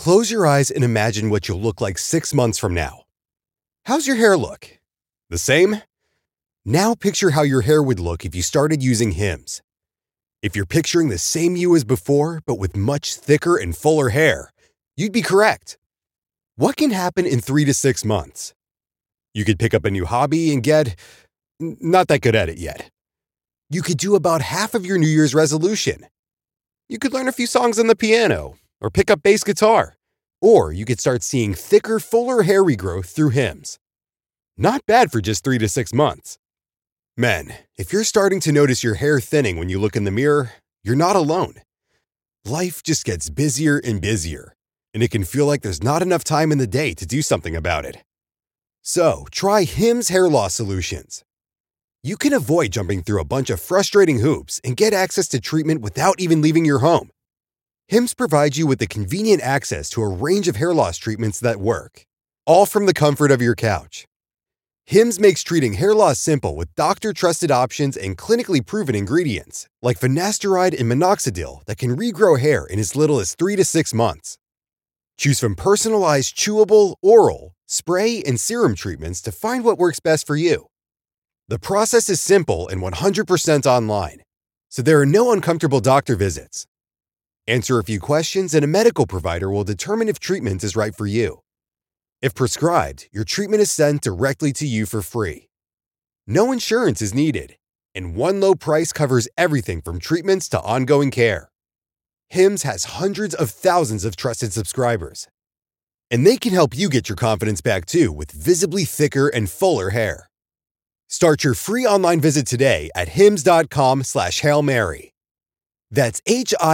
Close your eyes and imagine what you'll look like 6 months from now. How's your hair look? The same? Now picture how your hair would look if you started using Hims. If you're picturing the same you as before, but with much thicker and fuller hair, you'd be correct. What can happen in 3 to 6 months? You could pick up a new hobby and get not that good at it yet. You could do about half of your New Year's resolution. You could learn a few songs on the piano or pick up bass guitar. Or you could start seeing thicker, fuller hair regrowth through Hims. Not bad for just 3 to 6 months. Men, if you're starting to notice your hair thinning when you look in the mirror, you're not alone. Life just gets busier and busier, and it can feel like there's not enough time in the day to do something about it. So, try Hims Hair Loss Solutions. You can avoid jumping through a bunch of frustrating hoops and get access to treatment without even leaving your home. Hims provides you with the convenient access to a range of hair loss treatments that work, all from the comfort of your couch. Hims makes treating hair loss simple with doctor-trusted options and clinically proven ingredients, like finasteride and minoxidil that can regrow hair in as little as 3 to 6 months. Choose from personalized chewable, oral, spray, and serum treatments to find what works best for you. The process is simple and 100% online, so there are no uncomfortable doctor visits. Answer a few questions and a medical provider will determine if treatment is right for you. If prescribed, your treatment is sent directly to you for free. No insurance is needed, and one low price covers everything from treatments to ongoing care. Hims has hundreds of thousands of trusted subscribers, and they can help you get your confidence back too with visibly thicker and fuller hair. Start your free online visit today at hims.com/Hail Mary. That's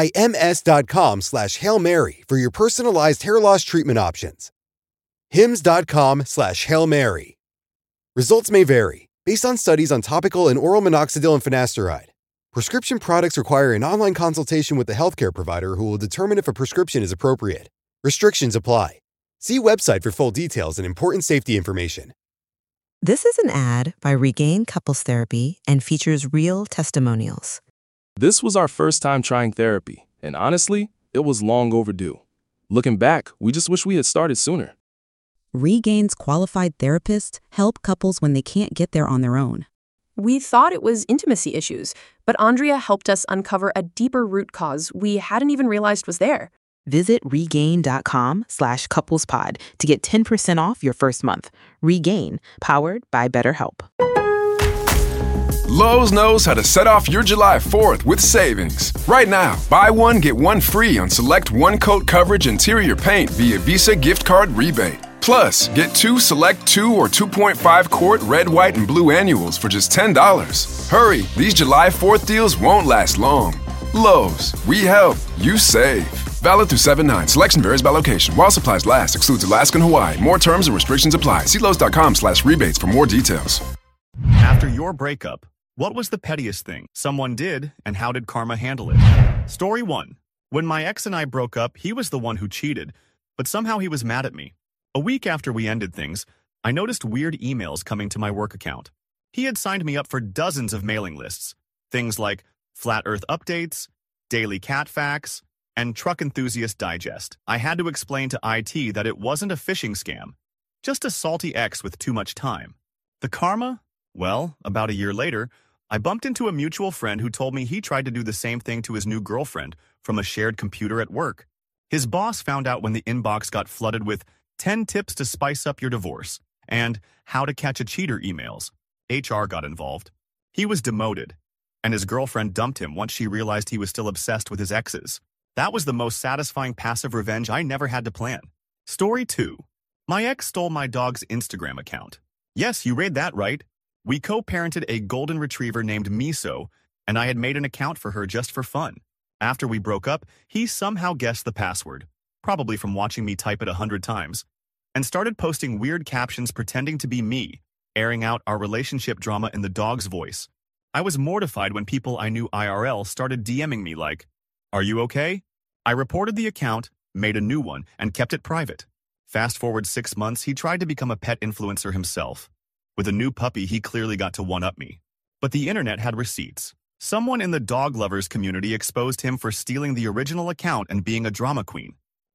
HIMS.com/Hail Mary for your personalized hair loss treatment options. HIMS.com/Hail Mary. Results may vary based on studies on topical and oral minoxidil and finasteride. Prescription products require an online consultation with the healthcare provider who will determine if a prescription is appropriate. Restrictions apply. See website for full details and important safety information. This is an ad by Regain Couples Therapy and features real testimonials. This was our first time trying therapy, and honestly, it was long overdue. Looking back, we just wish we had started sooner. Regain's qualified therapists help couples when they can't get there on their own. We thought it was intimacy issues, but Andrea helped us uncover a deeper root cause we hadn't even realized was there. Visit regain.com/couplespod to get 10% off your first month. Regain, powered by BetterHelp. Lowe's knows how to set off your July 4th with savings. Right now, buy one, get one free on select one-coat coverage interior paint via Visa gift card rebate. Plus, get 2 select 2 or 2.5 quart red, white, and blue annuals for just $10. Hurry, these July 4th deals won't last long. Lowe's, we help, you save. Valid through 7/9. Selection varies by location. While supplies last, excludes Alaska and Hawaii. More terms and restrictions apply. See Lowe's.com/rebates for more details. After your breakup, what was the pettiest thing someone did, and how did karma handle it? Story 1. When my ex and I broke up, he was the one who cheated, but somehow he was mad at me. A week after we ended things, I noticed weird emails coming to my work account. He had signed me up for dozens of mailing lists. Things like Flat Earth Updates, Daily Cat Facts, and Truck Enthusiast Digest. I had to explain to IT that it wasn't a phishing scam, just a salty ex with too much time. The karma? Well, about a year later, I bumped into a mutual friend who told me he tried to do the same thing to his new girlfriend from a shared computer at work. His boss found out when the inbox got flooded with 10 tips to spice up your divorce and how to catch a cheater emails. HR got involved. He was demoted, and his girlfriend dumped him once she realized he was still obsessed with his exes. That was the most satisfying passive revenge I never had to plan. Story 2. My ex stole my dog's Instagram account. Yes, you read that right. We co-parented a golden retriever named Miso, and I had made an account for her just for fun. After we broke up, he somehow guessed the password, probably from watching me type it 100 times, and started posting weird captions pretending to be me, airing out our relationship drama in the dog's voice. I was mortified when people I knew IRL started DMing me like, "Are you okay?" I reported the account, made a new one, and kept it private. Fast forward 6 months, he tried to become a pet influencer himself. With a new puppy, he clearly got to one-up me. But the internet had receipts. Someone in the dog lovers community exposed him for stealing the original account and being a drama queen.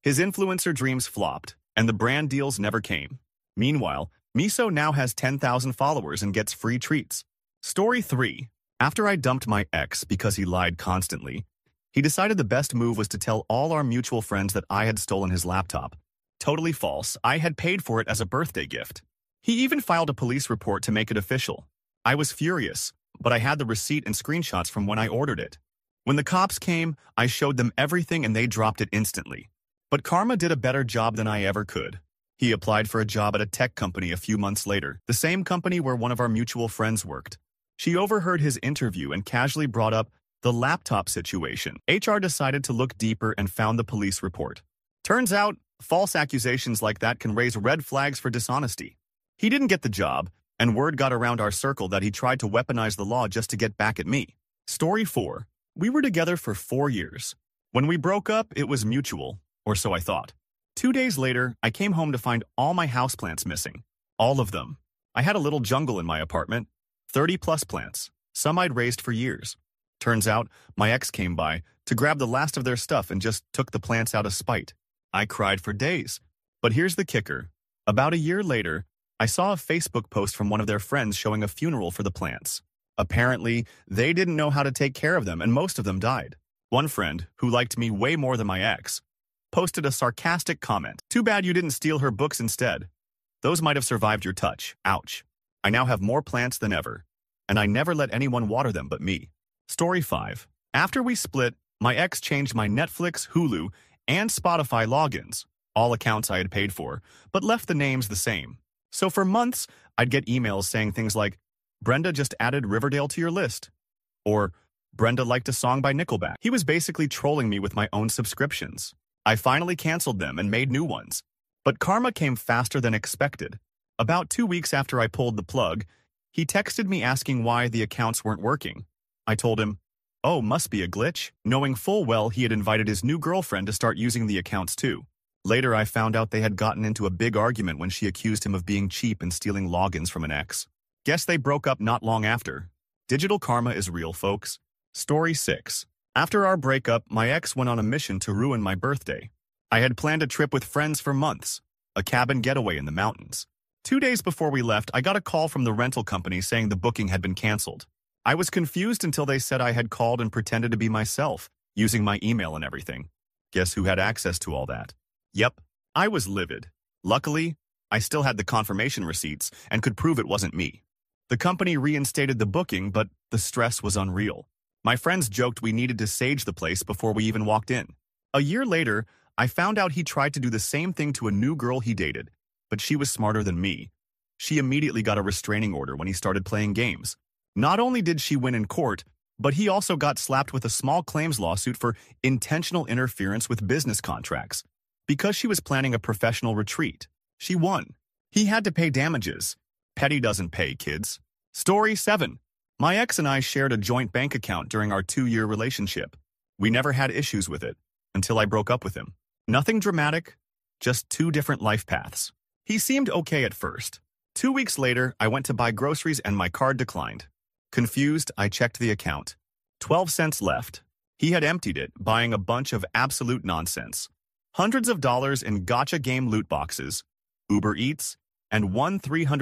His influencer dreams flopped, and the brand deals never came. Meanwhile, Miso now has 10,000 followers and gets free treats. Story 3. After I dumped my ex because he lied constantly, he decided the best move was to tell all our mutual friends that I had stolen his laptop. Totally false. I had paid for it as a birthday gift. He even filed a police report to make it official. I was furious, but I had the receipt and screenshots from when I ordered it. When the cops came, I showed them everything and they dropped it instantly. But Karma did a better job than I ever could. He applied for a job at a tech company a few months later, the same company where one of our mutual friends worked. She overheard his interview and casually brought up the laptop situation. HR decided to look deeper and found the police report. Turns out, false accusations like that can raise red flags for dishonesty. He didn't get the job, and word got around our circle that he tried to weaponize the law just to get back at me. Story 4. We were together for 4 years. When we broke up, it was mutual, or so I thought. 2 days later, I came home to find all my houseplants missing. All of them. I had a little jungle in my apartment, 30+ plants, some I'd raised for years. Turns out, my ex came by to grab the last of their stuff and just took the plants out of spite. I cried for days. But here's the kicker. About a year later, I saw a Facebook post from one of their friends showing a funeral for the plants. Apparently, they didn't know how to take care of them and most of them died. One friend, who liked me way more than my ex, posted a sarcastic comment. Too bad you didn't steal her books instead. Those might have survived your touch. Ouch. I now have more plants than ever, and I never let anyone water them but me. Story 5. After we split, my ex changed my Netflix, Hulu, and Spotify logins, all accounts I had paid for, but left the names the same. So for months, I'd get emails saying things like, Brenda just added Riverdale to your list, or Brenda liked a song by Nickelback. He was basically trolling me with my own subscriptions. I finally canceled them and made new ones. But karma came faster than expected. About 2 weeks after I pulled the plug, he texted me asking why the accounts weren't working. I told him, oh, must be a glitch, knowing full well he had invited his new girlfriend to start using the accounts too. Later, I found out they had gotten into a big argument when she accused him of being cheap and stealing logins from an ex. Guess they broke up not long after. Digital karma is real, folks. Story 6. After our breakup, my ex went on a mission to ruin my birthday. I had planned a trip with friends for months, a cabin getaway in the mountains. 2 days before we left, I got a call from the rental company saying the booking had been canceled. I was confused until they said I had called and pretended to be myself, using my email and everything. Guess who had access to all that? Yep, I was livid. Luckily, I still had the confirmation receipts and could prove it wasn't me. The company reinstated the booking, but the stress was unreal. My friends joked we needed to sage the place before we even walked in. A year later, I found out he tried to do the same thing to a new girl he dated, but she was smarter than me. She immediately got a restraining order when he started playing games. Not only did she win in court, but he also got slapped with a small claims lawsuit for intentional interference with business contracts. Because she was planning a professional retreat, she won. He had to pay damages. Petty doesn't pay, kids. Story 7. My ex and I shared a joint bank account during our 2-year relationship. We never had issues with it, until I broke up with him. Nothing dramatic, just 2 different life paths. He seemed okay at first. 2 weeks later, I went to buy groceries and my card declined. Confused, I checked the account. 12 cents left. He had emptied it, buying a bunch of absolute nonsense. Hundreds of dollars in gacha game loot boxes, Uber Eats, and one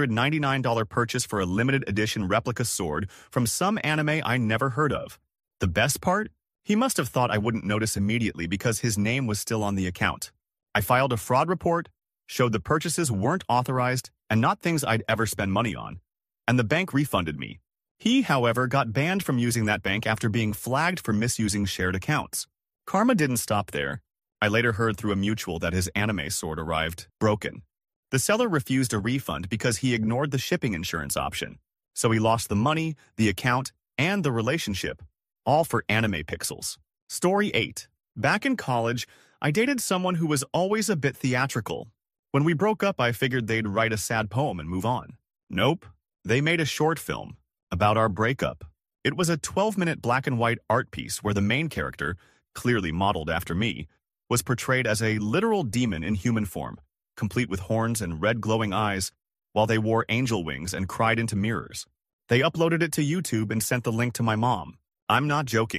$399 purchase for a limited edition replica sword from some anime I never heard of. The best part? He must have thought I wouldn't notice immediately because his name was still on the account. I filed a fraud report, showed the purchases weren't authorized and not things I'd ever spend money on, and the bank refunded me. He, however, got banned from using that bank after being flagged for misusing shared accounts. Karma didn't stop there. I later heard through a mutual that his anime sword arrived broken. The seller refused a refund because he ignored the shipping insurance option. So he lost the money, the account, and the relationship, all for anime pixels. Story 8. Back in college, I dated someone who was always a bit theatrical. When we broke up, I figured they'd write a sad poem and move on. Nope. They made a short film about our breakup. It was a 12-minute black and white art piece where the main character, clearly modeled after me, was portrayed as a literal demon in human form, complete with horns and red glowing eyes, while they wore angel wings and cried into mirrors. They uploaded it to YouTube and sent the link to my mom. I'm not joking.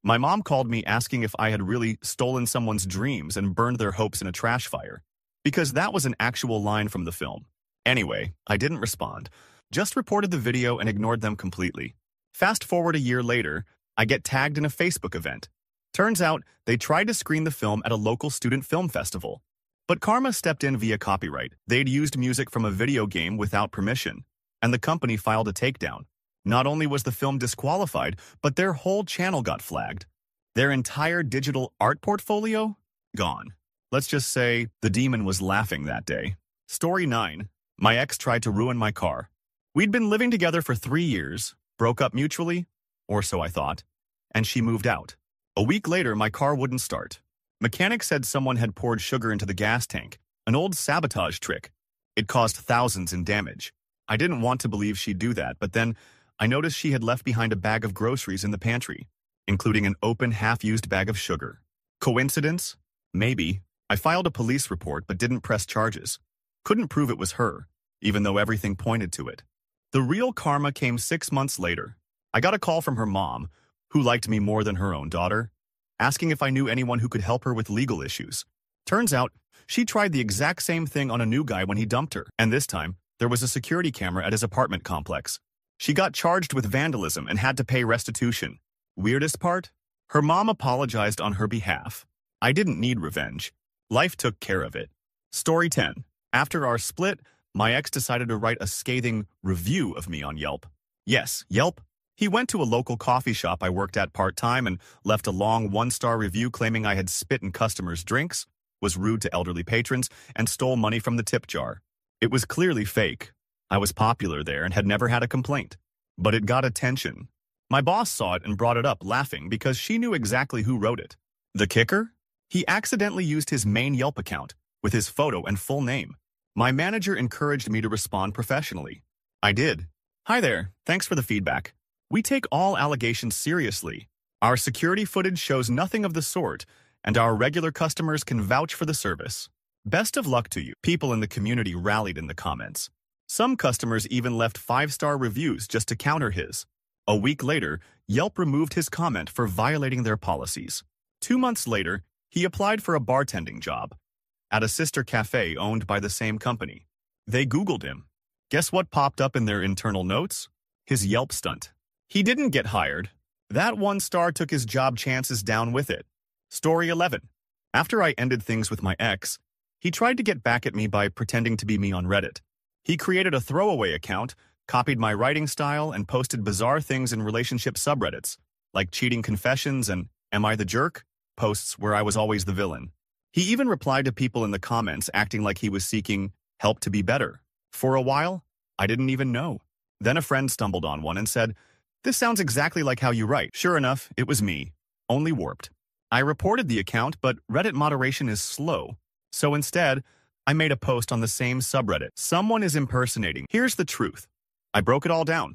My mom called me asking if I had really stolen someone's dreams and burned their hopes in a trash fire, because that was an actual line from the film. Anyway, I didn't respond, just reported the video and ignored them completely. Fast forward a year later, I get tagged in a Facebook event. Turns out they tried to screen the film at a local student film festival. But Karma stepped in via copyright. They'd used music from a video game without permission, and the company filed a takedown. Not only was the film disqualified, but their whole channel got flagged. Their entire digital art portfolio? Gone. Let's just say the demon was laughing that day. Story 9. My ex tried to ruin my car. We'd been living together for 3 years, broke up mutually, or so I thought, and she moved out. A week later, my car wouldn't start. Mechanics said someone had poured sugar into the gas tank, an old sabotage trick. It caused thousands in damage. I didn't want to believe she'd do that, but then I noticed she had left behind a bag of groceries in the pantry, including an open, half-used bag of sugar. Coincidence? Maybe. I filed a police report but didn't press charges. Couldn't prove it was her, even though everything pointed to it. The real karma came 6 months later. I got a call from her mom, who liked me more than her own daughter, asking if I knew anyone who could help her with legal issues. Turns out, she tried the exact same thing on a new guy when he dumped her, and this time, there was a security camera at his apartment complex. She got charged with vandalism and had to pay restitution. Weirdest part? Her mom apologized on her behalf. I didn't need revenge. Life took care of it. Story 10. After our split, my ex decided to write a scathing review of me on Yelp. Yes, Yelp. He went to a local coffee shop I worked at part-time and left a long 1-star review claiming I had spit in customers' drinks, was rude to elderly patrons, and stole money from the tip jar. It was clearly fake. I was popular there and had never had a complaint. But it got attention. My boss saw it and brought it up, laughing because she knew exactly who wrote it. The kicker? He accidentally used his main Yelp account, with his photo and full name. My manager encouraged me to respond professionally. I did. Hi there, thanks for the feedback. We take all allegations seriously. Our security footage shows nothing of the sort, and our regular customers can vouch for the service. Best of luck to you. People in the community rallied in the comments. Some customers even left 5-star reviews just to counter his. A week later, Yelp removed his comment for violating their policies. 2 months later, he applied for a bartending job at a sister cafe owned by the same company. They Googled him. Guess what popped up in their internal notes? His Yelp stunt. He didn't get hired. That 1-star took his job chances down with it. Story 11. After I ended things with my ex, he tried to get back at me by pretending to be me on Reddit. He created a throwaway account, copied my writing style, and posted bizarre things in relationship subreddits, like cheating confessions and "Am I the jerk?" posts where I was always the villain. He even replied to people in the comments acting like he was seeking help to be better. For a while, I didn't even know. Then a friend stumbled on one and said, "This sounds exactly like how you write." Sure enough, it was me, only warped. I reported the account, but Reddit moderation is slow. So instead, I made a post on the same subreddit. Someone is impersonating. Here's the truth. I broke it all down.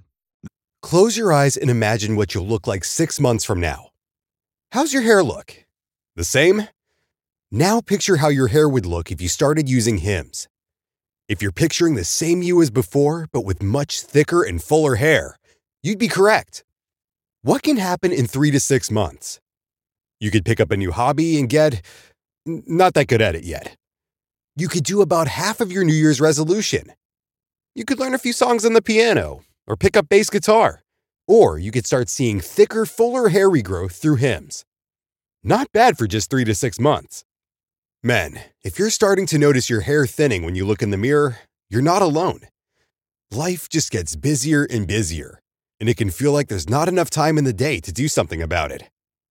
Close your eyes and imagine what you'll look like 6 months from now. How's your hair look? The same? Now picture how your hair would look if you started using Hims. If you're picturing the same you as before, but with much thicker and fuller hair, you'd be correct. What can happen in 3 to 6 months? You could pick up a new hobby and get not that good at it yet. You could do about half of your New Year's resolution. You could learn a few songs on the piano or pick up bass guitar. Or you could start seeing thicker, fuller hair regrowth through Hims. Not bad for just 3 to 6 months. Men, if you're starting to notice your hair thinning when you look in the mirror, you're not alone. Life just gets busier and busier, and it can feel like there's not enough time in the day to do something about it.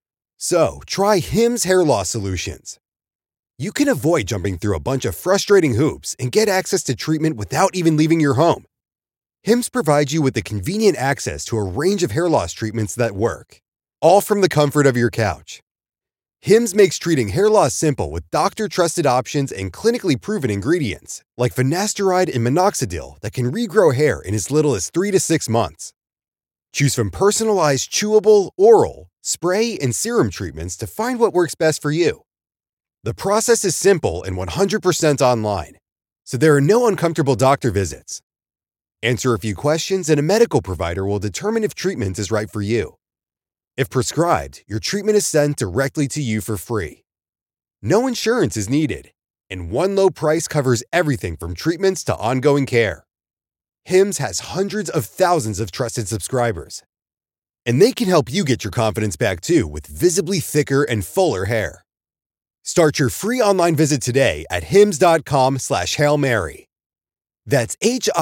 So, try Hims Hair Loss Solutions. You can avoid jumping through a bunch of frustrating hoops and get access to treatment without even leaving your home. Hims provides you with the convenient access to a range of hair loss treatments that work, all from the comfort of your couch. Hims makes treating hair loss simple with doctor-trusted options and clinically proven ingredients, like finasteride and minoxidil that can regrow hair in as little as 3 to 6 months. Choose from personalized chewable, oral, spray, and serum treatments to find what works best for you. The process is simple and 100% online, so there are no uncomfortable doctor visits. Answer a few questions and a medical provider will determine if treatment is right for you. If prescribed, your treatment is sent directly to you for free. No insurance is needed, and one low price covers everything from treatments to ongoing care. Hims has hundreds of thousands of trusted subscribers, and they can help you get your confidence back too with visibly thicker and fuller hair. Start your free online visit today at hims.com/Hail Mary. That's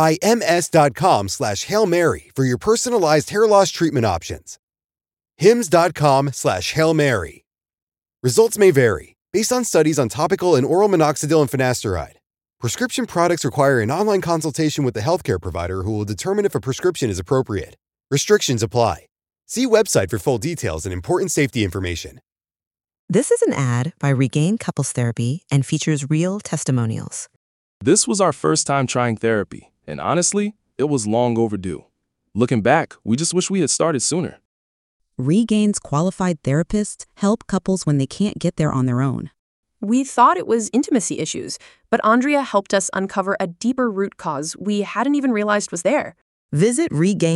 HIMS.com/Hail Mary for your personalized hair loss treatment options. hims.com/Hail Mary. Results may vary based on studies on topical and oral minoxidil and finasteride. Prescription products require an online consultation with the healthcare provider who will determine if a prescription is appropriate. Restrictions apply. See website for full details and important safety information. This is an ad by Regain Couples Therapy and features real testimonials. This was our first time trying therapy, and honestly, it was long overdue. Looking back, we just wish we had started sooner. Regain's qualified therapists help couples when they can't get there on their own. We thought it was intimacy issues, but Andrea helped us uncover a deeper root cause we hadn't even realized was there. Visit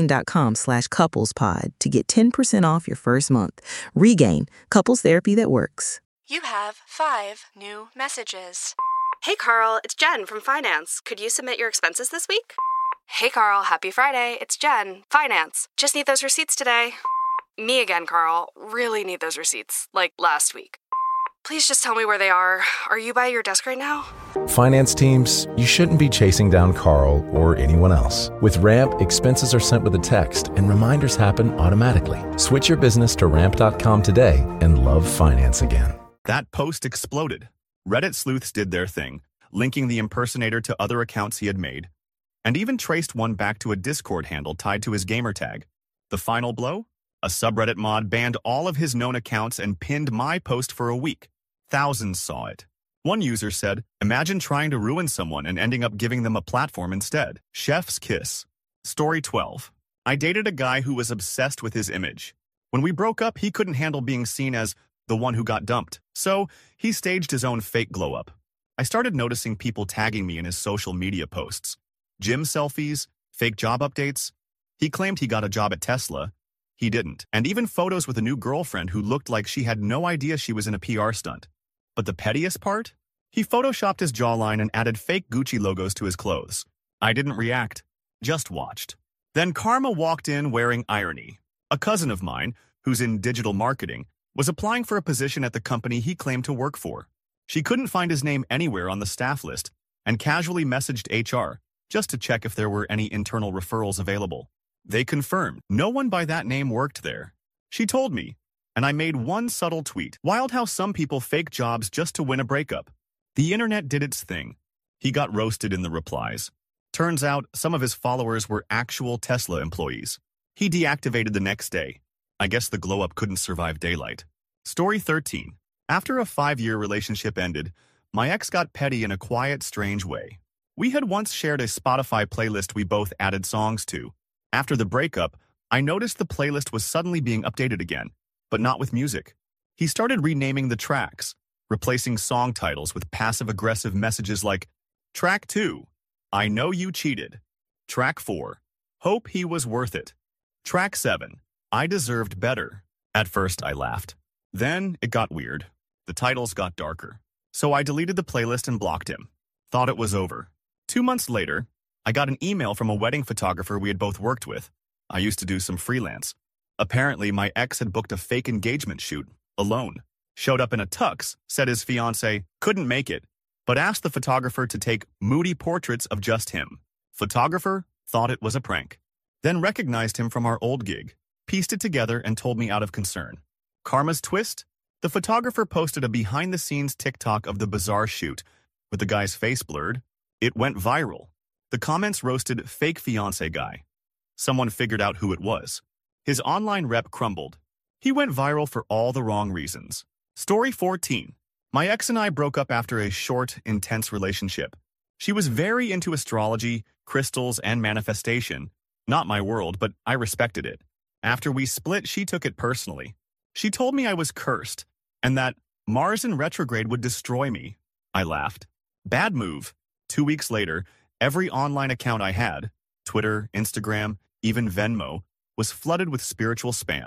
regain.com/couplespod to get 10% off your first month. Regain, couples therapy that works. You have 5 new messages. Hey Carl, it's Jen from Finance. Could you submit your expenses this week? Hey Carl, happy Friday. It's Jen, Finance. Just need those receipts today. Me again, Carl. Really need those receipts, like last week. Please just tell me where they are. Are you by your desk right now? Finance teams, you shouldn't be chasing down Carl or anyone else. With Ramp, expenses are sent with a text and reminders happen automatically. Switch your business to ramp.com today and love finance again. That post exploded. Reddit sleuths did their thing, linking the impersonator to other accounts he had made, and even traced one back to a Discord handle tied to his gamer tag. The final blow? A subreddit mod banned all of his known accounts and pinned my post for a week. Thousands saw it. One user said, "Imagine trying to ruin someone and ending up giving them a platform instead." Chef's kiss. Story 12. I dated a guy who was obsessed with his image. When we broke up, he couldn't handle being seen as the one who got dumped, so he staged his own fake glow-up. I started noticing people tagging me in his social media posts. Gym selfies, fake job updates. He claimed he got a job at Tesla. He didn't. And even photos with a new girlfriend who looked like she had no idea she was in a PR stunt. But the pettiest part? He photoshopped his jawline and added fake Gucci logos to his clothes. I didn't react, just watched. Then Karma walked in wearing irony. A cousin of mine, who's in digital marketing, was applying for a position at the company he claimed to work for. She couldn't find his name anywhere on the staff list and casually messaged HR just to check if there were any internal referrals available. They confirmed no one by that name worked there. She told me, and I made one subtle tweet. Wild how some people fake jobs just to win a breakup. The internet did its thing. He got roasted in the replies. Turns out some of his followers were actual Tesla employees. He deactivated the next day. I guess the glow-up couldn't survive daylight. Story 13. After a 5-year relationship ended, my ex got petty in a quiet, strange way. We had once shared a Spotify playlist we both added songs to. After the breakup, I noticed the playlist was suddenly being updated again, but not with music. He started renaming the tracks, replacing song titles with passive-aggressive messages like, Track 2, I Know You Cheated. Track 4, Hope He Was Worth It. Track 7, I Deserved Better. At first, I laughed. Then it got weird. The titles got darker. So I deleted the playlist and blocked him. Thought it was over. 2 months later, I got an email from a wedding photographer we had both worked with. I used to do some freelance. Apparently, my ex had booked a fake engagement shoot, alone. Showed up in a tux, said his fiancée couldn't make it, but asked the photographer to take moody portraits of just him. Photographer thought it was a prank. Then recognized him from our old gig, pieced it together and told me out of concern. Karma's twist? The photographer posted a behind-the-scenes TikTok of the bizarre shoot, with the guy's face blurred. It went viral. The comments roasted fake fiancé guy. Someone figured out who it was. His online rep crumbled. He went viral for all the wrong reasons. Story 14. My ex and I broke up after a short, intense relationship. She was very into astrology, crystals, and manifestation. Not my world, but I respected it. After we split, she took it personally. She told me I was cursed, and that Mars in retrograde would destroy me. I laughed. Bad move. 2 weeks later, every online account I had, Twitter, Instagram, even Venmo, was flooded with spiritual spam.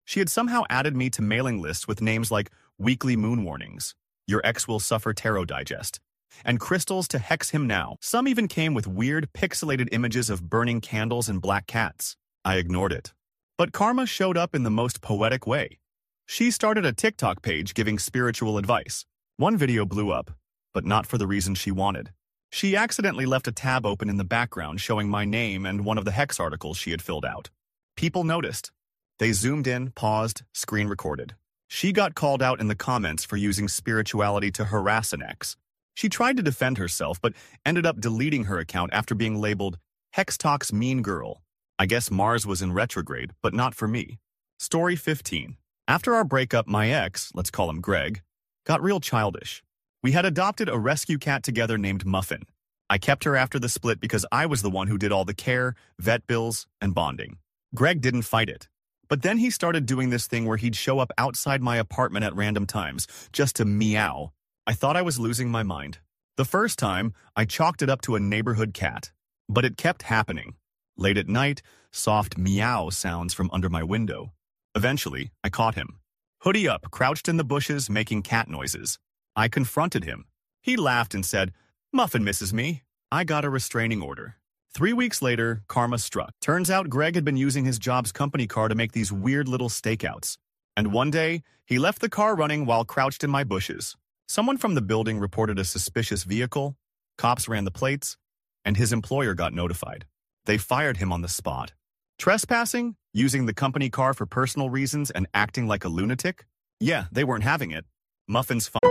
She had somehow added me to mailing lists with names like Weekly Moon Warnings, Your Ex Will Suffer Tarot Digest, and Crystals to Hex Him Now. Some even came with weird, pixelated images of burning candles and black cats. I ignored it. But karma showed up in the most poetic way. She started a TikTok page giving spiritual advice. One video blew up, but not for the reason she wanted. She accidentally left a tab open in the background showing my name and one of the Hex articles she had filled out. People noticed. They zoomed in, paused, screen recorded. She got called out in the comments for using spirituality to harass an ex. She tried to defend herself, but ended up deleting her account after being labeled Hex Talks Mean Girl. I guess Mars was in retrograde, but not for me. Story 15. After our breakup, my ex, let's call him Greg, got real childish. We had adopted a rescue cat together named Muffin. I kept her after the split because I was the one who did all the care, vet bills, and bonding. Greg didn't fight it. But then he started doing this thing where he'd show up outside my apartment at random times, just to meow. I thought I was losing my mind. The first time, I chalked it up to a neighborhood cat. But it kept happening. Late at night, soft meow sounds from under my window. Eventually, I caught him. Hoodie up, crouched in the bushes, making cat noises. I confronted him. He laughed and said, "Muffin misses me." I got a restraining order. 3 weeks later, karma struck. Turns out Greg had been using his job's company car to make these weird little stakeouts. And one day, he left the car running while crouched in my bushes. Someone from the building reported a suspicious vehicle, cops ran the plates, and his employer got notified. They fired him on the spot. Trespassing? Using the company car for personal reasons and acting like a lunatic? Yeah, they weren't having it. Muffin's fine.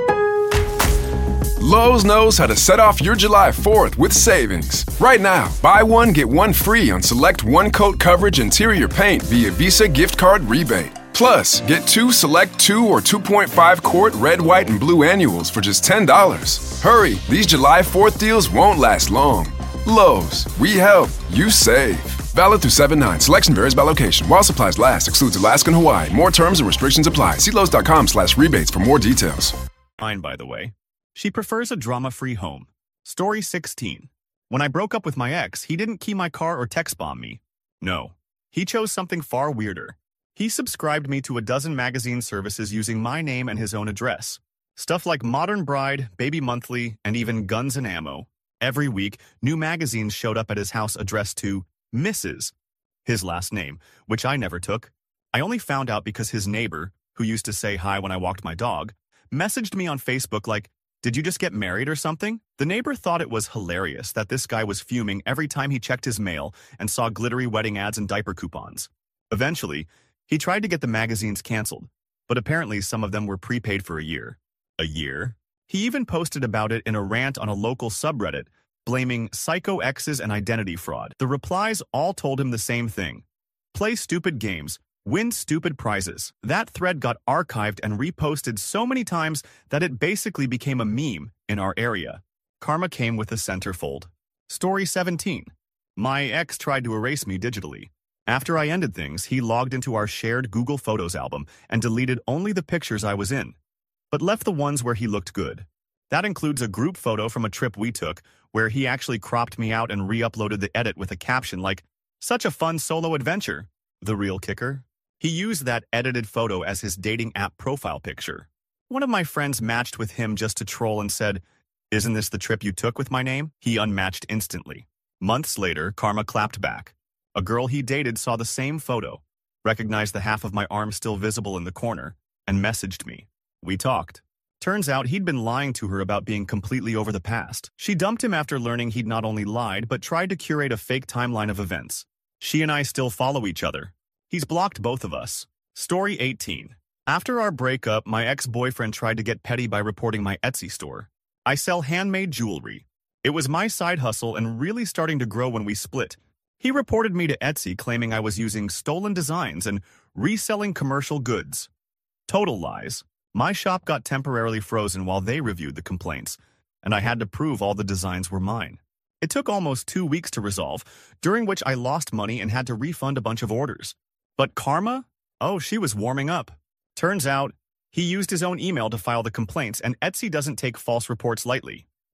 Lowe's knows how to set off your July 4th with savings. Right now, buy one, get one free on select one-coat coverage interior paint via Visa gift card rebate. Plus, get two select 2 or 2.5 quart red, white, and blue annuals for just $10. Hurry, these July 4th deals won't last long. Lowe's, we help, you save. Valid through 7/9. Selection varies by location. While supplies last, excludes Alaska and Hawaii. More terms and restrictions apply. See Lowe's.com/rebates for more details. Fine, by the way. She prefers a drama-free home. Story 16. When I broke up with my ex, he didn't key my car or text bomb me. No. He chose something far weirder. He subscribed me to a dozen magazine services using my name and his own address. Stuff like Modern Bride, Baby Monthly, and even Guns and Ammo. Every week, new magazines showed up at his house addressed to Mrs., his last name, which I never took. I only found out because his neighbor, who used to say hi when I walked my dog, messaged me on Facebook like, "Did you just get married or something?" The neighbor thought it was hilarious that this guy was fuming every time he checked his mail and saw glittery wedding ads and diaper coupons. Eventually, he tried to get the magazines canceled, but apparently some of them were prepaid for a year. A year? He even posted about it in a rant on a local subreddit, blaming psycho exes and identity fraud. The replies all told him the same thing. Play stupid games, win stupid prizes. That thread got archived and reposted so many times that it basically became a meme in our area. Karma came with a centerfold. Story 17. My ex tried to erase me digitally. After I ended things, he logged into our shared Google Photos album and deleted only the pictures I was in, but left the ones where he looked good. That includes a group photo from a trip we took, where he actually cropped me out and re-uploaded the edit with a caption like, "Such a fun solo adventure." The real kicker? He used that edited photo as his dating app profile picture. One of my friends matched with him just to troll and said, "Isn't this the trip you took with my name?" He unmatched instantly. Months later, karma clapped back. A girl he dated saw the same photo, recognized the half of my arm still visible in the corner, and messaged me. We talked. Turns out he'd been lying to her about being completely over the past. She dumped him after learning he'd not only lied, but tried to curate a fake timeline of events. She and I still follow each other. He's blocked both of us. Story 18. After our breakup, my ex-boyfriend tried to get petty by reporting my Etsy store. I sell handmade jewelry. It was my side hustle and really starting to grow when we split. He reported me to Etsy claiming I was using stolen designs and reselling commercial goods. Total lies. My shop got temporarily frozen while they reviewed the complaints, and I had to prove all the designs were mine. It took almost 2 weeks to resolve, during which I lost money and had to refund a bunch of orders. But karma? Oh, she was warming up. Turns out, he used his own email to file the complaints, and Etsy doesn't take false reports lightly.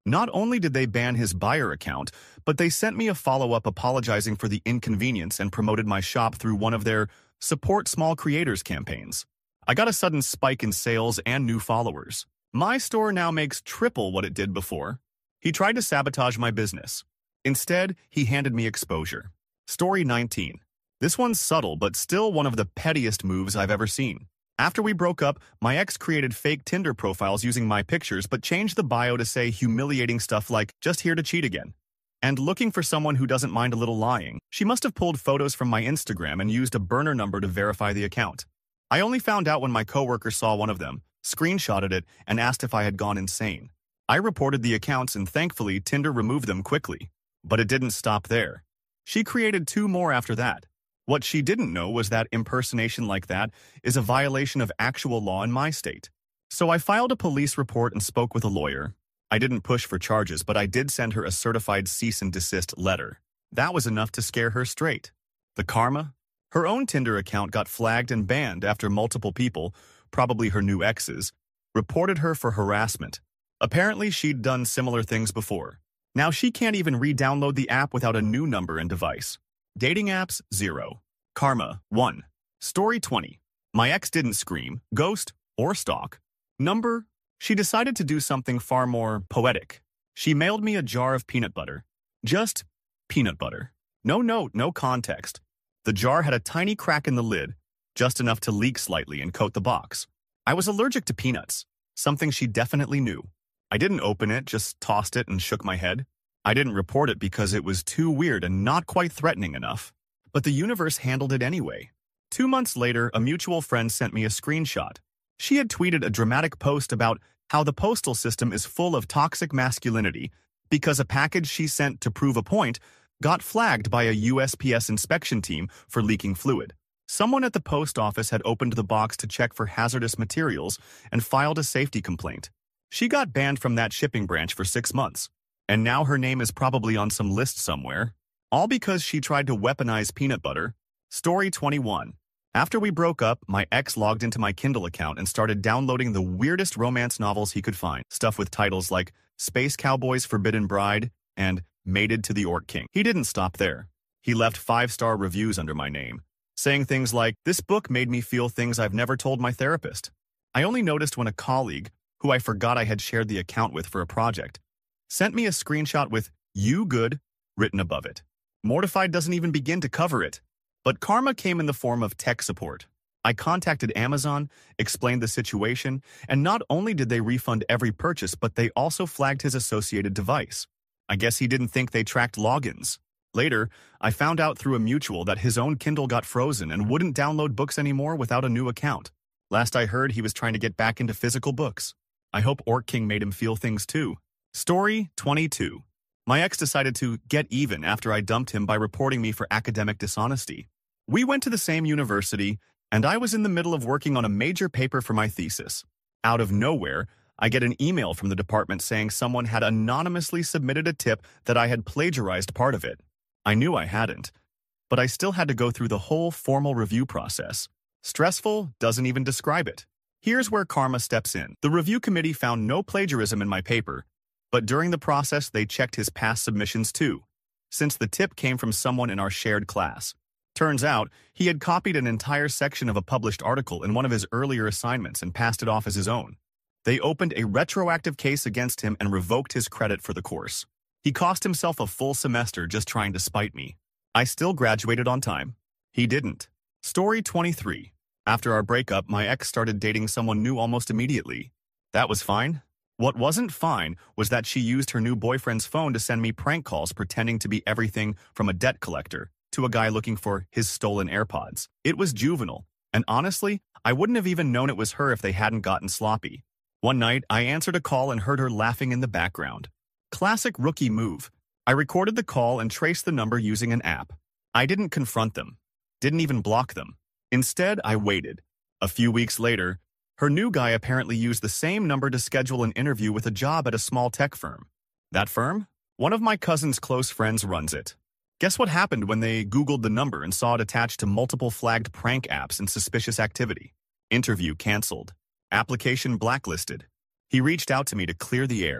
Not only did they ban his buyer account, but they sent me a follow-up apologizing for the inconvenience and promoted my shop through one of their Support Small Creators campaigns. I got a sudden spike in sales and new followers. My store now makes triple what it did before. He tried to sabotage my business. Instead, he handed me exposure. Story 19. This one's subtle, but still one of the pettiest moves I've ever seen. After we broke up, my ex created fake Tinder profiles using my pictures but changed the bio to say humiliating stuff like, just here to cheat again. And looking for someone who doesn't mind a little lying, she must have pulled photos from my Instagram and used a burner number to verify the account. I only found out when my coworker saw one of them, screenshotted it, and asked if I had gone insane. I reported the accounts and thankfully Tinder removed them quickly. But it didn't stop there. She created 2 more after that. What she didn't know was that impersonation like that is a violation of actual law in my state. So I filed a police report and spoke with a lawyer. I didn't push for charges, but I did send her a certified cease and desist letter. That was enough to scare her straight. The karma? Her own Tinder account got flagged and banned after multiple people, probably her new exes, reported her for harassment. Apparently she'd done similar things before. Now she can't even re-download the app without a new number and device. Dating apps, 0. Karma, 1. Story 20. My ex didn't scream, ghost, or stalk. Number, she decided to do something far more poetic. She mailed me a jar of peanut butter. Just peanut butter. No note, no context. The jar had a tiny crack in the lid, just enough to leak slightly and coat the box. I was allergic to peanuts, something she definitely knew. I didn't open it, just tossed it and shook my head. I didn't report it because it was too weird and not quite threatening enough. But the universe handled it anyway. 2 months later, a mutual friend sent me a screenshot. She had tweeted a dramatic post about how the postal system is full of toxic masculinity because a package she sent to prove a point got flagged by a USPS inspection team for leaking fluid. Someone at the post office had opened the box to check for hazardous materials and filed a safety complaint. She got banned from that shipping branch for 6 months. And now her name is probably on some list somewhere. All because she tried to weaponize peanut butter. Story 21. After we broke up, my ex logged into my Kindle account and started downloading the weirdest romance novels he could find. Stuff with titles like Space Cowboy's Forbidden Bride and Mated to the Orc King. He didn't stop there. He left 5-star reviews under my name, saying things like, this book made me feel things I've never told my therapist. I only noticed when a colleague, who I forgot I had shared the account with for a project, sent me a screenshot with, you good, written above it. Mortified doesn't even begin to cover it. But karma came in the form of tech support. I contacted Amazon, explained the situation, and not only did they refund every purchase, but they also flagged his associated device. I guess he didn't think they tracked logins. Later, I found out through a mutual that his own Kindle got frozen and wouldn't download books anymore without a new account. Last I heard, he was trying to get back into physical books. I hope Orc King made him feel things too. Story 22. My ex decided to get even after I dumped him by reporting me for academic dishonesty. We went to the same university, and I was in the middle of working on a major paper for my thesis. Out of nowhere, I get an email from the department saying someone had anonymously submitted a tip that I had plagiarized part of it. I knew I hadn't, but I still had to go through the whole formal review process. Stressful doesn't even describe it. Here's where karma steps in. The review committee found no plagiarism in my paper, but during the process, they checked his past submissions too, since the tip came from someone in our shared class. Turns out, he had copied an entire section of a published article in one of his earlier assignments and passed it off as his own. They opened a retroactive case against him and revoked his credit for the course. He cost himself a full semester just trying to spite me. I still graduated on time. He didn't. Story 23. After our breakup, my ex started dating someone new almost immediately. That was fine. What wasn't fine was that she used her new boyfriend's phone to send me prank calls pretending to be everything from a debt collector to a guy looking for his stolen AirPods. It was juvenile, and honestly, I wouldn't have even known it was her if they hadn't gotten sloppy. One night, I answered a call and heard her laughing in the background. Classic rookie move. I recorded the call and traced the number using an app. I didn't confront them. Didn't even block them. Instead, I waited. A few weeks later, her new guy apparently used the same number to schedule an interview with a job at a small tech firm. That firm? One of my cousin's close friends runs it. Guess what happened when they Googled the number and saw it attached to multiple flagged prank apps and suspicious activity? Interview canceled. Application blacklisted. He reached out to me to clear the air.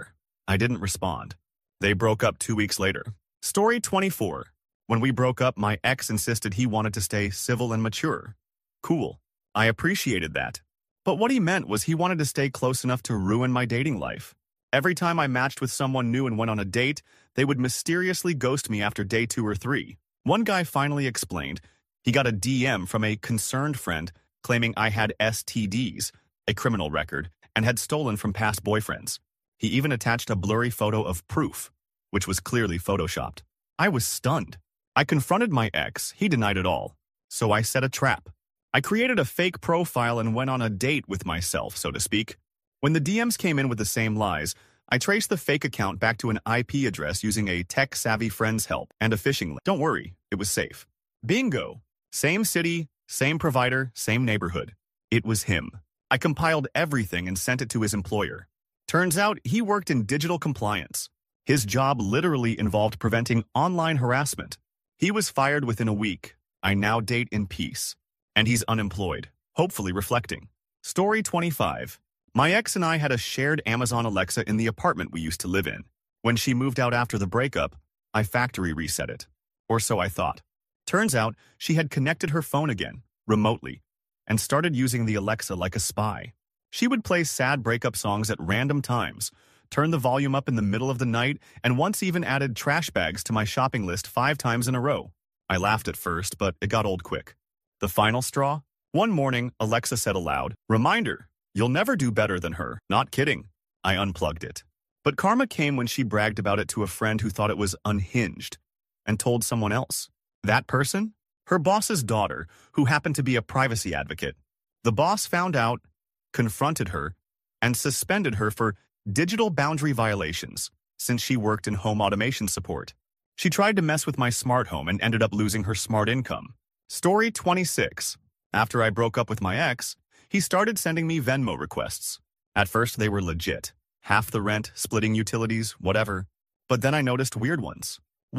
I didn't respond. They broke up 2 weeks later. Story 24. When we broke up, my ex insisted he wanted to stay civil and mature. Cool. I appreciated that. But what he meant was he wanted to stay close enough to ruin my dating life. Every time I matched with someone new and went on a date, they would mysteriously ghost me after day 2 or 3. One guy finally explained he got a DM from a concerned friend claiming I had STDs, a criminal record, and had stolen from past boyfriends. He even attached a blurry photo of proof, which was clearly photoshopped. I was stunned. I confronted my ex. He denied it all. So I set a trap. I created a fake profile and went on a date with myself, so to speak. When the DMs came in with the same lies, I traced the fake account back to an IP address using a tech-savvy friend's help and a phishing link. Don't worry, it was safe. Bingo! Same city, same provider, same neighborhood. It was him. I compiled everything and sent it to his employer. Turns out he worked in digital compliance. His job literally involved preventing online harassment. He was fired within a week. I now date in peace. And he's unemployed, hopefully reflecting. Story 25. My ex and I had a shared Amazon Alexa in the apartment we used to live in. When she moved out after the breakup, I factory reset it. Or so I thought. Turns out she had connected her phone again, remotely, and started using the Alexa like a spy. She would play sad breakup songs at random times, turn the volume up in the middle of the night, and once even added trash bags to my shopping list 5 times in a row. I laughed at first, but it got old quick. The final straw? One morning, Alexa said aloud, "Reminder, you'll never do better than her." Not kidding. I unplugged it. But karma came when she bragged about it to a friend who thought it was unhinged and told someone else. That person? Her boss's daughter, who happened to be a privacy advocate. The boss found out, confronted her, and suspended her for digital boundary violations since she worked in home automation support. She tried to mess with my smart home and ended up losing her smart income. Story 26. After I broke up with my ex, he started sending me Venmo requests. At first, they were legit. Half the rent, splitting utilities, whatever. But then I noticed weird ones.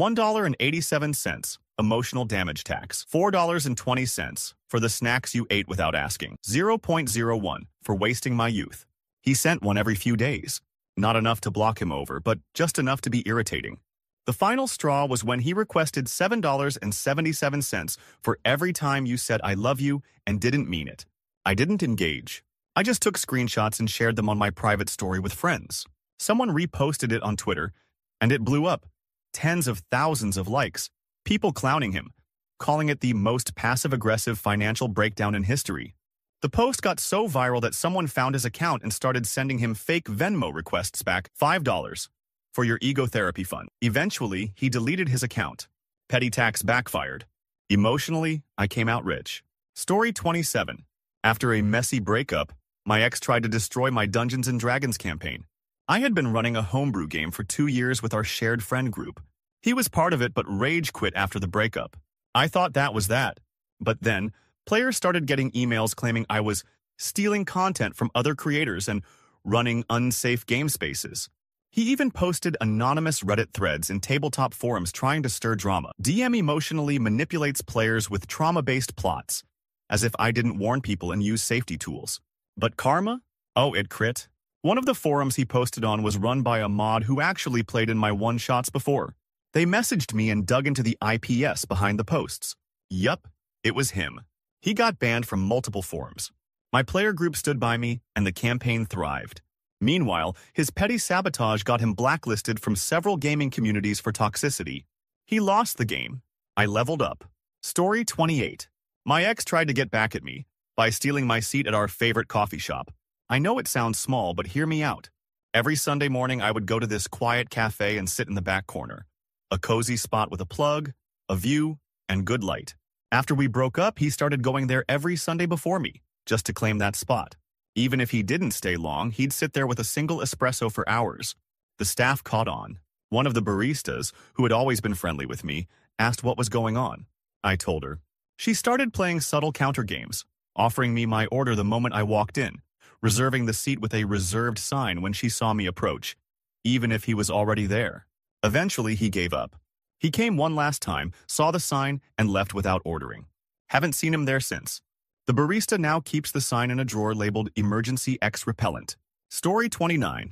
$1.87, emotional damage tax. $4.20 for the snacks you ate without asking. 0.01 for wasting my youth. He sent one every few days. Not enough to block him over, but just enough to be irritating. The final straw was when he requested $7.77 for every time you said "I love you" and didn't mean it. I didn't engage. I just took screenshots and shared them on my private story with friends. Someone reposted it on Twitter, and it blew up. Tens of thousands of likes. People clowning him, calling it the most passive-aggressive financial breakdown in history. The post got so viral that someone found his account and started sending him fake Venmo requests back. $5 for your ego therapy fund. Eventually, he deleted his account. Petty tax backfired. Emotionally, I came out rich. Story 27. After a messy breakup, my ex tried to destroy my Dungeons & Dragons campaign. I had been running a homebrew game for 2 years with our shared friend group. He was part of it but rage quit after the breakup. I thought that was that. But then, players started getting emails claiming I was stealing content from other creators and running unsafe game spaces. He even posted anonymous Reddit threads in tabletop forums trying to stir drama. DM emotionally manipulates players with trauma-based plots, as if I didn't warn people and use safety tools. But karma? Oh, it crit. One of the forums he posted on was run by a mod who actually played in my one-shots before. They messaged me and dug into the IPS behind the posts. Yup, it was him. He got banned from multiple forums. My player group stood by me, and the campaign thrived. Meanwhile, his petty sabotage got him blacklisted from several gaming communities for toxicity. He lost the game. I leveled up. Story 28. My ex tried to get back at me by stealing my seat at our favorite coffee shop. I know it sounds small, but hear me out. Every Sunday morning, I would go to this quiet cafe and sit in the back corner. A cozy spot with a plug, a view, and good light. After we broke up, he started going there every Sunday before me, just to claim that spot. Even if he didn't stay long, he'd sit there with a single espresso for hours. The staff caught on. One of the baristas, who had always been friendly with me, asked what was going on. I told her. She started playing subtle counter games, offering me my order the moment I walked in, reserving the seat with a reserved sign when she saw me approach, even if he was already there. Eventually, he gave up. He came one last time, saw the sign, and left without ordering. Haven't seen him there since. The barista now keeps the sign in a drawer labeled Emergency X Repellent. Story 29.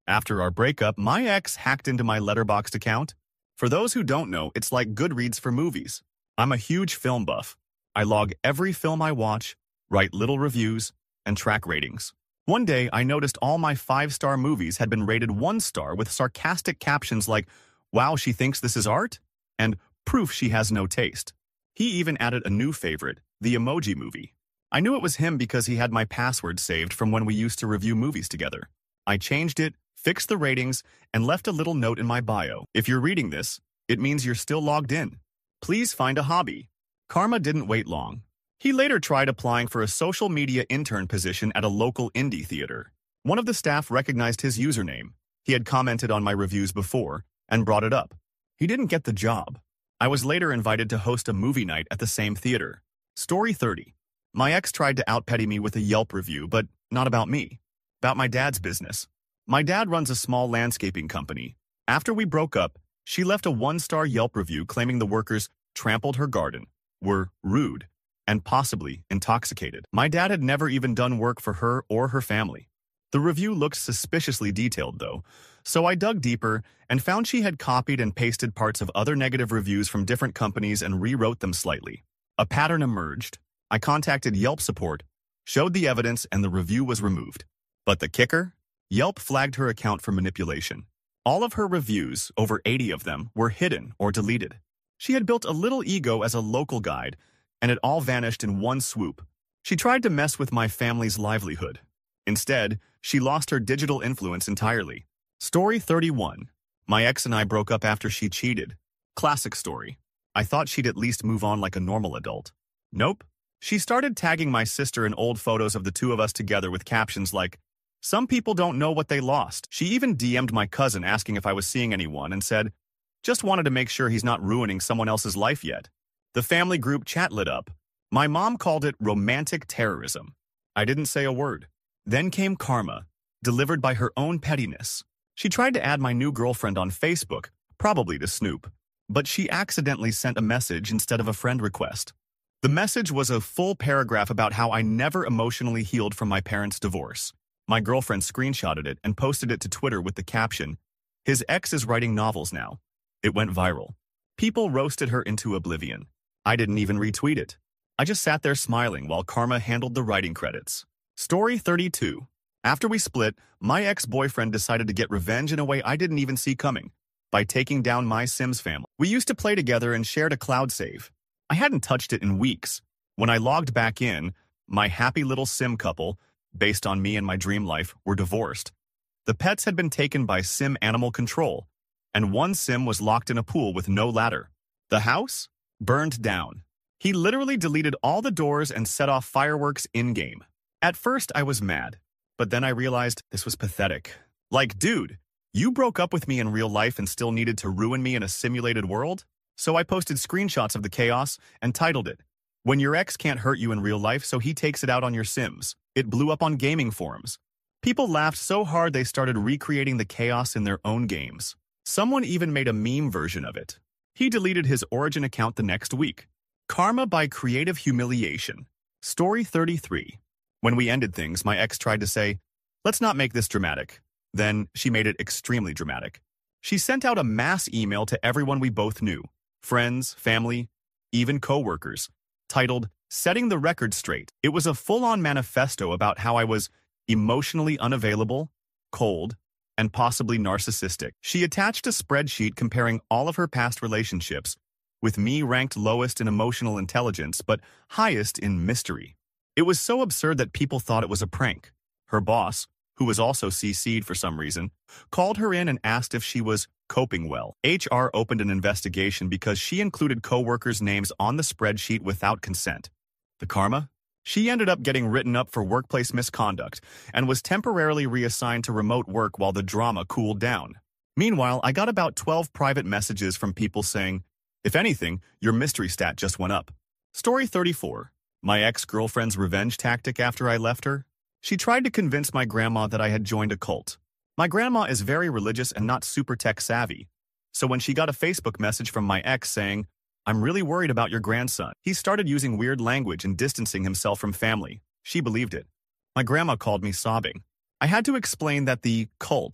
After our breakup, my ex hacked into my Letterboxd account. For those who don't know, it's like Goodreads for movies. I'm a huge film buff. I log every film I watch, write little reviews, and track ratings. One day, I noticed all my 5-star movies had been rated 1 star with sarcastic captions like, "Wow, she thinks this is art?" and "Proof she has no taste." He even added a new favorite, The Emoji Movie. I knew it was him because he had my password saved from when we used to review movies together. I changed it, fixed the ratings, and left a little note in my bio. If you're reading this, it means you're still logged in. Please find a hobby. Karma didn't wait long. He later tried applying for a social media intern position at a local indie theater. One of the staff recognized his username. He had commented on my reviews before and brought it up. He didn't get the job. I was later invited to host a movie night at the same theater. Story 30. My ex tried to out-petty me with a Yelp review, but not about me. About my dad's business. My dad runs a small landscaping company. After we broke up, she left a 1-star Yelp review claiming the workers trampled her garden, were rude, and possibly intoxicated. My dad had never even done work for her or her family. The review looked suspiciously detailed, though, so I dug deeper and found she had copied and pasted parts of other negative reviews from different companies and rewrote them slightly. A pattern emerged. I contacted Yelp support, showed the evidence, and the review was removed. But the kicker? Yelp flagged her account for manipulation. All of her reviews, over 80 of them, were hidden or deleted. She had built a little ego as a local guide, and it all vanished in one swoop. She tried to mess with my family's livelihood. Instead, she lost her digital influence entirely. Story 31. My ex and I broke up after she cheated. Classic story. I thought she'd at least move on like a normal adult. Nope. She started tagging my sister in old photos of the two of us together with captions like, "Some people don't know what they lost." She even DM'd my cousin asking if I was seeing anyone and said, "Just wanted to make sure he's not ruining someone else's life yet." The family group chat lit up. My mom called it romantic terrorism. I didn't say a word. Then came karma, delivered by her own pettiness. She tried to add my new girlfriend on Facebook, probably to snoop, but she accidentally sent a message instead of a friend request. The message was a full paragraph about how I never emotionally healed from my parents' divorce. My girlfriend screenshotted it and posted it to Twitter with the caption, "His ex is writing novels now." It went viral. People roasted her into oblivion. I didn't even retweet it. I just sat there smiling while karma handled the writing credits. Story 32. After we split, my ex-boyfriend decided to get revenge in a way I didn't even see coming, by taking down my Sims family. We used to play together and shared a cloud save. I hadn't touched it in weeks. When I logged back in, my happy little Sim couple, based on me and my dream life, were divorced. The pets had been taken by Sim Animal Control, and one Sim was locked in a pool with no ladder. The house? Burned down. He literally deleted all the doors and set off fireworks in-game. At first, I was mad, but then I realized this was pathetic. Like, dude, you broke up with me in real life and still needed to ruin me in a simulated world? So I posted screenshots of the chaos and titled it, "When your ex can't hurt you in real life, so he takes it out on your Sims." It blew up on gaming forums. People laughed so hard they started recreating the chaos in their own games. Someone even made a meme version of it. He deleted his Origin account the next week. Karma by creative humiliation. Story 33. When we ended things, my ex tried to say, "Let's not make this dramatic." Then she made it extremely dramatic. She sent out a mass email to everyone we both knew. Friends, family, even co-workers, titled, "Setting the Record Straight." It was a full-on manifesto about how I was emotionally unavailable, cold, and possibly narcissistic. She attached a spreadsheet comparing all of her past relationships, with me ranked lowest in emotional intelligence but highest in mystery. It was so absurd that people thought it was a prank. Her boss, who was also CC'd for some reason, called her in and asked if she was coping well. HR opened an investigation because she included co-workers' names on the spreadsheet without consent. The karma? She ended up getting written up for workplace misconduct and was temporarily reassigned to remote work while the drama cooled down. Meanwhile, I got about 12 private messages from people saying, "If anything, your mystery stat just went up." Story 34. My ex-girlfriend's revenge tactic after I left her? She tried to convince my grandma that I had joined a cult. My grandma is very religious and not super tech-savvy. So when she got a Facebook message from my ex saying, "I'm really worried about your grandson," he started using weird language and distancing himself from family. She believed it. My grandma called me sobbing. I had to explain that the cult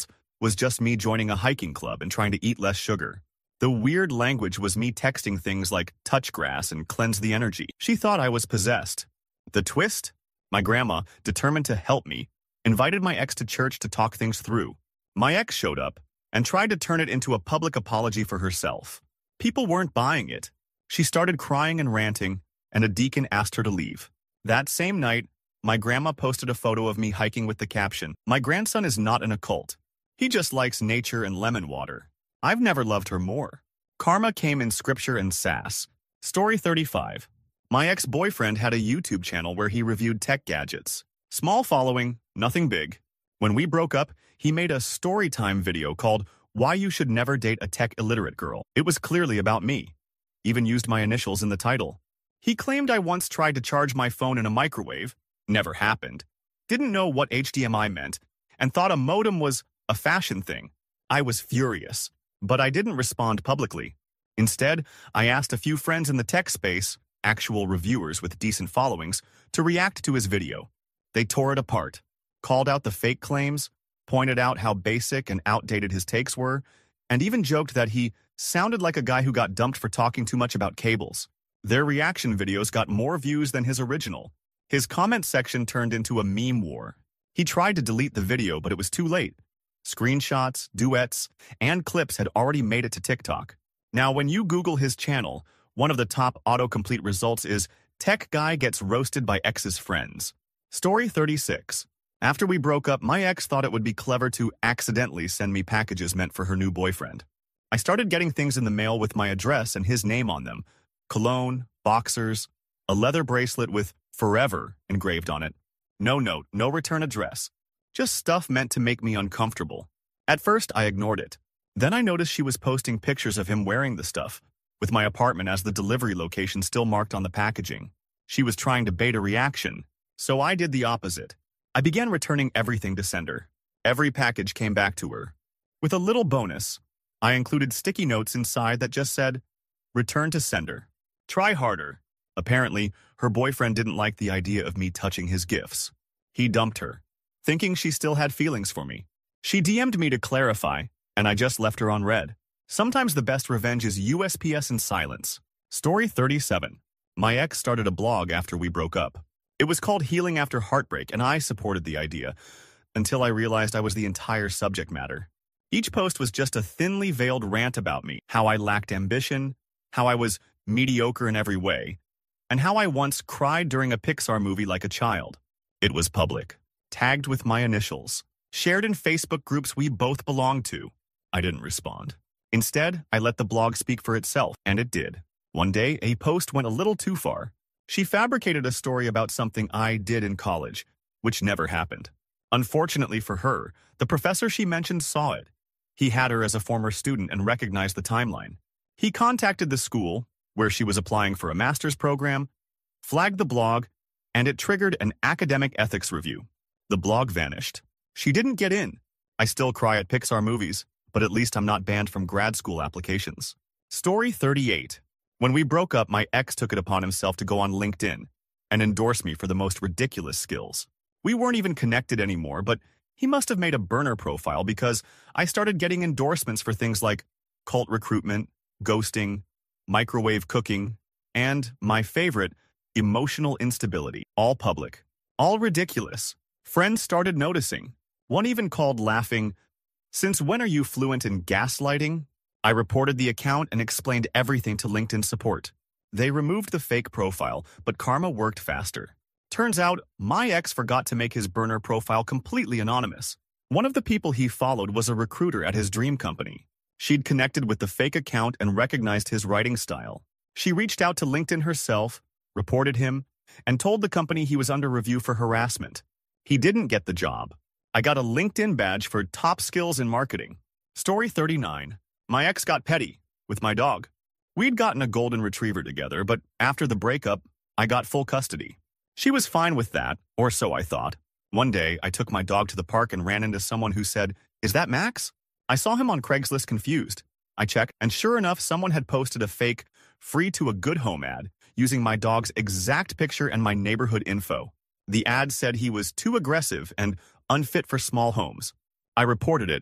was just me joining a hiking club and trying to eat less sugar. The weird language was me texting things like touch grass and cleanse the energy. She thought I was possessed. The twist? My grandma, determined to help me, invited my ex to church to talk things through. My ex showed up and tried to turn it into a public apology for herself. People weren't buying it. She started crying and ranting, and a deacon asked her to leave. That same night, my grandma posted a photo of me hiking with the caption, "My grandson is not in a cult. He just likes nature and lemon water." I've never loved her more. Karma came in scripture and sass. Story 35. My ex-boyfriend had a YouTube channel where he reviewed tech gadgets. Small following, nothing big. When we broke up, he made a storytime video called "Why You Should Never Date a Tech Illiterate Girl." It was clearly about me. Even used my initials in the title. He claimed I once tried to charge my phone in a microwave. Never happened. Didn't know what HDMI meant, and thought a modem was a fashion thing. I was furious, but I didn't respond publicly. Instead, I asked a few friends in the tech space, actual reviewers with decent followings, to react to his video. They tore it apart, called out the fake claims, pointed out how basic and outdated his takes were, and even joked that he sounded like a guy who got dumped for talking too much about cables. Their reaction videos got more views than his original. His comment section turned into a meme war. He tried to delete the video, but it was too late. Screenshots, duets, and clips had already made it to TikTok. Now, when you Google his channel, one of the top autocomplete results is "Tech Guy Gets Roasted by Ex's Friends." Story 36. After we broke up, my ex thought it would be clever to accidentally send me packages meant for her new boyfriend. I started getting things in the mail with my address and his name on them. Cologne, boxers, a leather bracelet with "Forever" engraved on it. No note, no return address. Just stuff meant to make me uncomfortable. At first, I ignored it. Then I noticed she was posting pictures of him wearing the stuff, with my apartment as the delivery location still marked on the packaging. She was trying to bait a reaction, so I did the opposite. I began returning everything to sender. Every package came back to her. With a little bonus, I included sticky notes inside that just said, "Return to sender. Try harder." Apparently, her boyfriend didn't like the idea of me touching his gifts. He dumped her, thinking she still had feelings for me. She DM'd me to clarify, and I just left her on read. Sometimes the best revenge is USPS and silence. Story 37. My ex started a blog after we broke up. It was called Healing After Heartbreak, and I supported the idea, until I realized I was the entire subject matter. Each post was just a thinly veiled rant about me, how I lacked ambition, how I was mediocre in every way, and how I once cried during a Pixar movie like a child. It was public, tagged with my initials, shared in Facebook groups we both belonged to. I didn't respond. Instead, I let the blog speak for itself, and it did. One day, a post went a little too far. She fabricated a story about something I did in college, which never happened. Unfortunately for her, the professor she mentioned saw it. He had her as a former student and recognized the timeline. He contacted the school, where she was applying for a master's program, flagged the blog, and it triggered an academic ethics review. The blog vanished. She didn't get in. I still cry at Pixar movies, but at least I'm not banned from grad school applications. Story 38. When we broke up, my ex took it upon himself to go on LinkedIn and endorse me for the most ridiculous skills. We weren't even connected anymore, but he must have made a burner profile because I started getting endorsements for things like cult recruitment, ghosting, microwave cooking, and, my favorite, emotional instability. All public. All ridiculous. Friends started noticing. One even called, laughing, "Since when are you fluent in gaslighting?" I reported the account and explained everything to LinkedIn support. They removed the fake profile, but karma worked faster. Turns out, my ex forgot to make his burner profile completely anonymous. One of the people he followed was a recruiter at his dream company. She'd connected with the fake account and recognized his writing style. She reached out to LinkedIn herself, reported him, and told the company he was under review for harassment. He didn't get the job. I got a LinkedIn badge for top skills in marketing. Story 39. My ex got petty with my dog. We'd gotten a golden retriever together, but after the breakup, I got full custody. She was fine with that, or so I thought. One day, I took my dog to the park and ran into someone who said, "Is that Max?" I saw him on Craigslist confused. I checked, and sure enough, someone had posted a fake, free to a good home ad using my dog's exact picture and my neighborhood info. The ad said he was too aggressive and unfit for small homes. I reported it,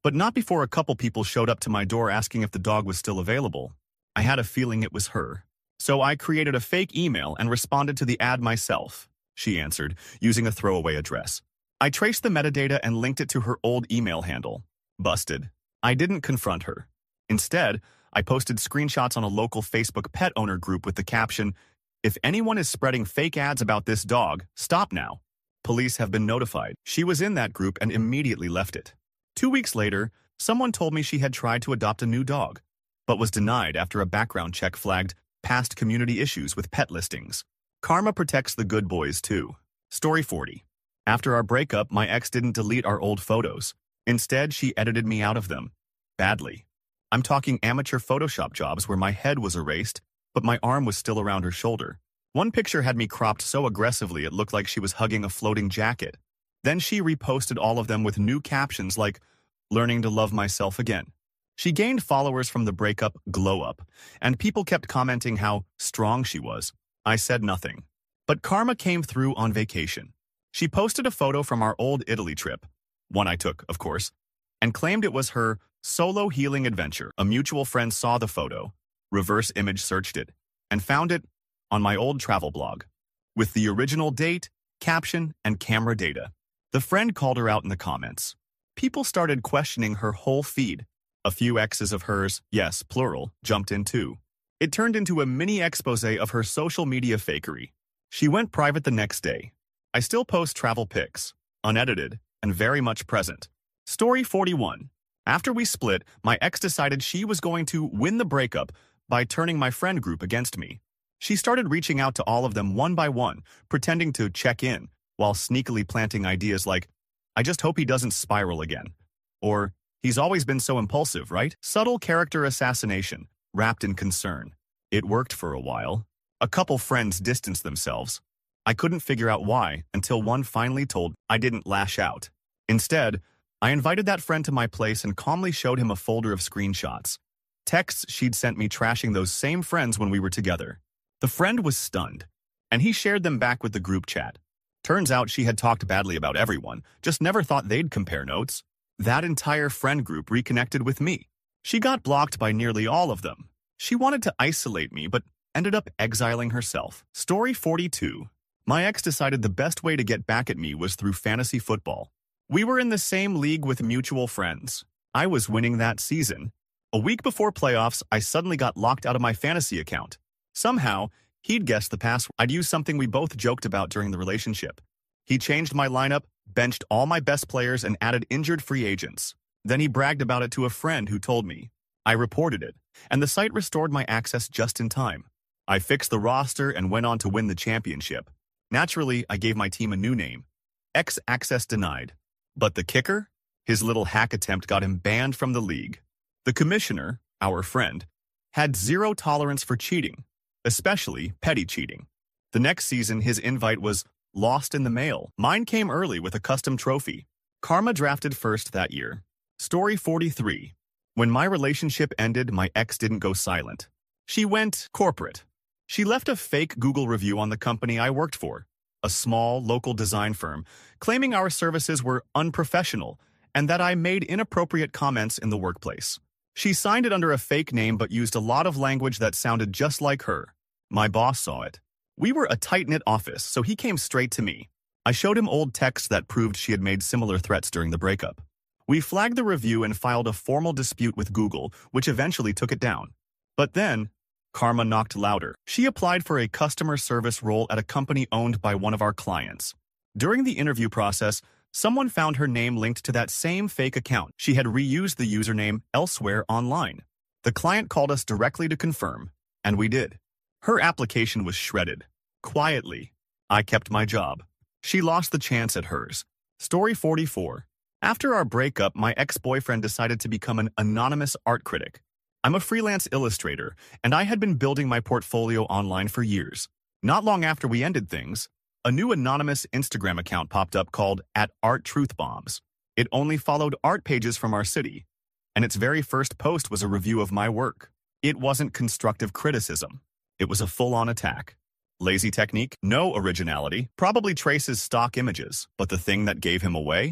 But not before a couple people showed up to my door asking if the dog was still available. I had a feeling it was her. So I created a fake email and responded to the ad myself, she answered, using a throwaway address. I traced the metadata and linked it to her old email handle. Busted. I didn't confront her. Instead, I posted screenshots on a local Facebook pet owner group with the caption, "If anyone is spreading fake ads about this dog, stop now. Police have been notified." She was in that group and immediately left it. 2 weeks later, someone told me she had tried to adopt a new dog, but was denied after a background check flagged past community issues with pet listings. Karma protects the good boys too. Story 40. After our breakup, my ex didn't delete our old photos. Instead, she edited me out of them. Badly. I'm talking amateur Photoshop jobs where my head was erased, but my arm was still around her shoulder. One picture had me cropped so aggressively it looked like she was hugging a floating jacket. Then she reposted all of them with new captions like, "Learning to love myself again." She gained followers from the breakup glow up, and people kept commenting how strong she was. I said nothing. But karma came through on vacation. She posted a photo from our old Italy trip, one I took, of course, and claimed it was her solo healing adventure. A mutual friend saw the photo, reverse image searched it, and found it on my old travel blog, with the original date, caption, and camera data. The friend called her out in the comments. People started questioning her whole feed. A few exes of hers, yes, plural, jumped in too. It turned into a mini expose of her social media fakery. She went private the next day. I still post travel pics, unedited, and very much present. Story 41. After we split, my ex decided she was going to win the breakup by turning my friend group against me. She started reaching out to all of them one by one, pretending to check in, while sneakily planting ideas like, "I just hope he doesn't spiral again," or "He's always been so impulsive, right?" Subtle character assassination, wrapped in concern. It worked for a while. A couple friends distanced themselves. I couldn't figure out why until one finally told I didn't lash out. Instead, I invited that friend to my place and calmly showed him a folder of screenshots. Texts she'd sent me trashing those same friends when we were together. The friend was stunned, and he shared them back with the group chat. Turns out she had talked badly about everyone, just never thought they'd compare notes. That entire friend group reconnected with me. She got blocked by nearly all of them. She wanted to isolate me, but ended up exiling herself. Story 42. My ex decided the best way to get back at me was through fantasy football. We were in the same league with mutual friends. I was winning that season. A week before playoffs, I suddenly got locked out of my fantasy account. Somehow, he'd guessed the password. I'd used something we both joked about during the relationship. He changed my lineup, benched all my best players, and added injured free agents. Then he bragged about it to a friend who told me. I reported it, and the site restored my access just in time. I fixed the roster and went on to win the championship. Naturally, I gave my team a new name. X access denied. But the kicker? His little hack attempt got him banned from the league. The commissioner, our friend, had zero tolerance for cheating, especially petty cheating. The next season, his invite was lost in the mail. Mine came early with a custom trophy. Karma drafted first that year. Story 43. When my relationship ended, my ex didn't go silent. She went corporate. She left a fake Google review on the company I worked for, a small local design firm, claiming our services were unprofessional and that I made inappropriate comments in the workplace. She signed it under a fake name but used a lot of language that sounded just like her. My boss saw it. We were a tight-knit office, so he came straight to me. I showed him old texts that proved she had made similar threats during the breakup. We flagged the review and filed a formal dispute with Google, which eventually took it down. But then, karma knocked louder. She applied for a customer service role at a company owned by one of our clients. During the interview process, someone found her name linked to that same fake account. She had reused the username elsewhere online. The client called us directly to confirm, and we did. Her application was shredded. Quietly, I kept my job. She lost the chance at hers. Story 44. After our breakup, my ex-boyfriend decided to become an anonymous art critic. I'm a freelance illustrator, and I had been building my portfolio online for years. Not long after we ended things, a new anonymous Instagram account popped up called @ArtTruthBombs. It only followed art pages from our city, and its very first post was a review of my work. It wasn't constructive criticism. It was a full-on attack. Lazy technique, no originality, probably traces stock images, but the thing that gave him away?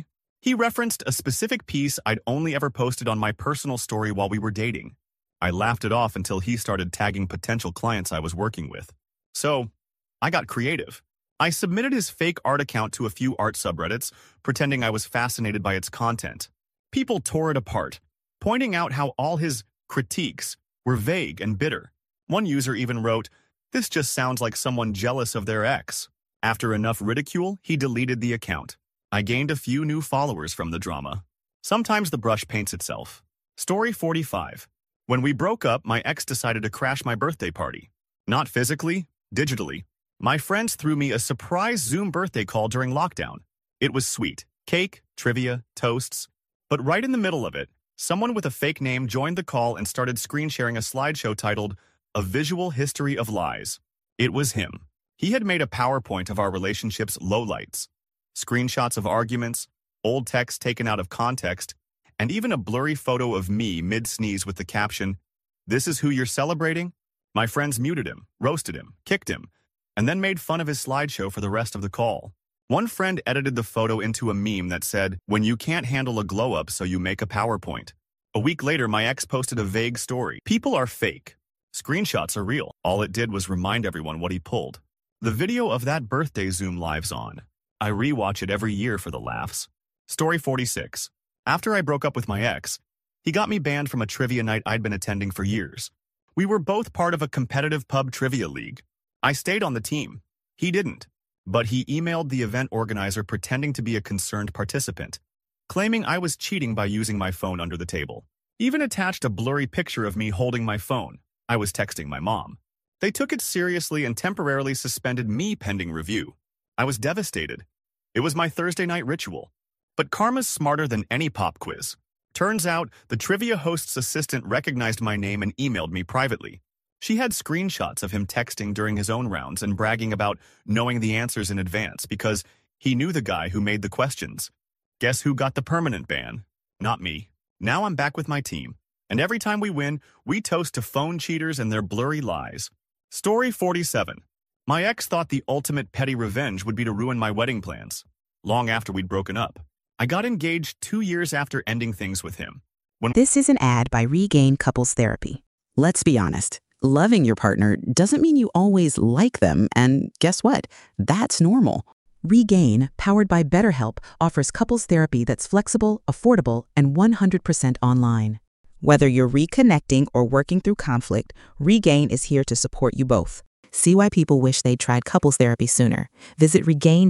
He referenced a specific piece I'd only ever posted on my personal story while we were dating. I laughed it off until he started tagging potential clients I was working with. So, I got creative. I submitted his fake art account to a few art subreddits, pretending I was fascinated by its content. People tore it apart, pointing out how all his critiques were vague and bitter. One user even wrote, "This just sounds like someone jealous of their ex." After enough ridicule, he deleted the account. I gained a few new followers from the drama. Sometimes the brush paints itself. Story 45. When we broke up, my ex decided to crash my birthday party. Not physically, digitally. My friends threw me a surprise Zoom birthday call during lockdown. It was sweet. Cake, trivia, toasts. But right in the middle of it, someone with a fake name joined the call and started screen sharing a slideshow titled, "A Visual History of Lies." It was him. He had made a PowerPoint of our relationship's lowlights. Screenshots of arguments, old text taken out of context, and even a blurry photo of me mid-sneeze with the caption, "This is who you're celebrating?" My friends muted him, roasted him, kicked him, and then made fun of his slideshow for the rest of the call. One friend edited the photo into a meme that said, "When you can't handle a glow-up, so you make a PowerPoint." A week later, my ex posted a vague story. People are fake. Screenshots are real. All it did was remind everyone what he pulled. The video of that birthday Zoom lives on. I rewatch it every year for the laughs. Story 46. After I broke up with my ex, he got me banned from a trivia night I'd been attending for years. We were both part of a competitive pub trivia league. I stayed on the team. He didn't. But he emailed the event organizer pretending to be a concerned participant, claiming I was cheating by using my phone under the table. Even attached a blurry picture of me holding my phone. I was texting my mom. They took it seriously and temporarily suspended me pending review. I was devastated. It was my Thursday night ritual. But karma's smarter than any pop quiz. Turns out, the trivia host's assistant recognized my name and emailed me privately. She had screenshots of him texting during his own rounds and bragging about knowing the answers in advance because he knew the guy who made the questions. Guess who got the permanent ban? Not me. Now I'm back with my team. And every time we win, we toast to phone cheaters and their blurry lies. Story 47. My ex thought the ultimate petty revenge would be to ruin my wedding plans. Long after we'd broken up. I got engaged 2 years after ending things with him. This is an ad by Regain Couples Therapy. Let's be honest. Loving your partner doesn't mean you always like them, and guess what? That's normal. Regain, powered by BetterHelp, offers couples therapy that's flexible, affordable, and 100% online. Whether you're reconnecting or working through conflict, Regain is here to support you both. See why people wish they'd tried couples therapy sooner. Visit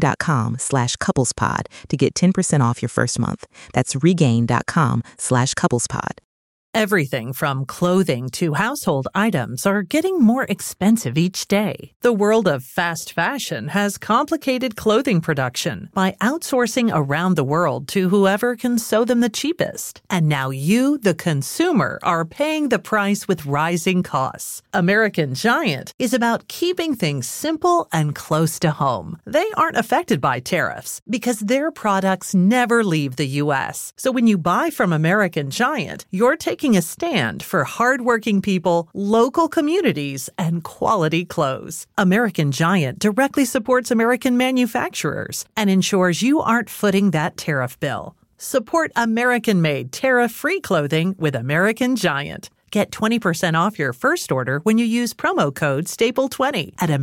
regain.com/couplespod to get 10% off your first month. That's regain.com/couplespod. Everything from clothing to household items are getting more expensive each day. The world of fast fashion has complicated clothing production by outsourcing around the world to whoever can sew them the cheapest. And now you, the consumer, are paying the price with rising costs. American Giant is about keeping things simple and close to home. They aren't affected by tariffs because their products never leave the U.S. So when you buy from American Giant, you're taking a stand for hardworking people, local communities, and quality clothes. American Giant directly supports American manufacturers and ensures you aren't footing that tariff bill. Support American-made, tariff-free clothing with American Giant. Get 20% off your first order when you use promo code STAPLE20 at